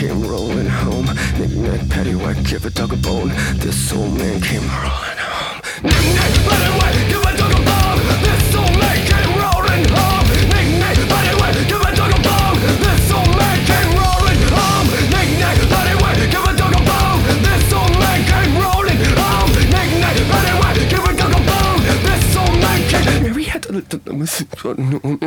came rolling home. Knick-knack, paddywhack, give a dog a bone. This old man came rolling home. Knick-knack, paddywhack, give a dog a bone. This old man came rolling home. Knick-knack, paddywhack, give a dog a bone. This old man came rolling home. Knick-knack, paddywhack, give a dog a bone. This old man came rolling home. Knick-knack, paddywhack, give a dog a bone. This old man came. Mary had a little